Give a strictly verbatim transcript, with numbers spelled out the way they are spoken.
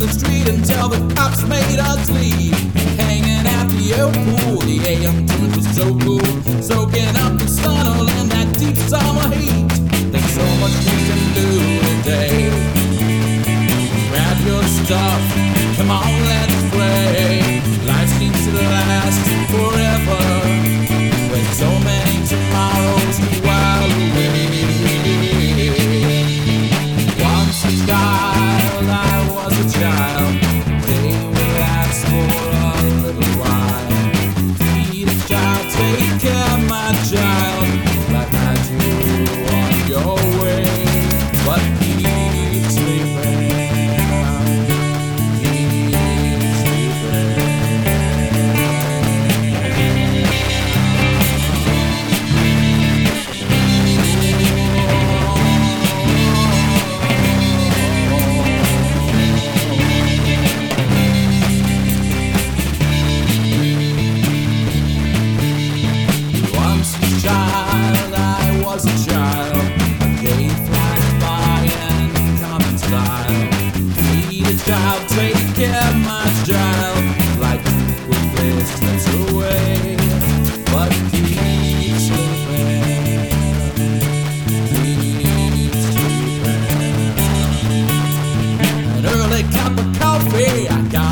the street until the cops made us leave. Hanging at the old pool, the A M tunes was so cool. Soaking up the sun all in that deep summer heat. There's so much we can do today. Grab your stuff, come on, let's play. Life seems to last forever, with so many tomorrows to while away. Once a child, I was a child. They will last for a little while. Feed a child, take care of my child, like I do on your way. But keep sleeping, keep sleeping. Once a child, I was a child. A day flies by and common style. Feed a child, take care of my child, like with place slips away. But keep sleeping, keep sleeping. An early cup of coffee, I got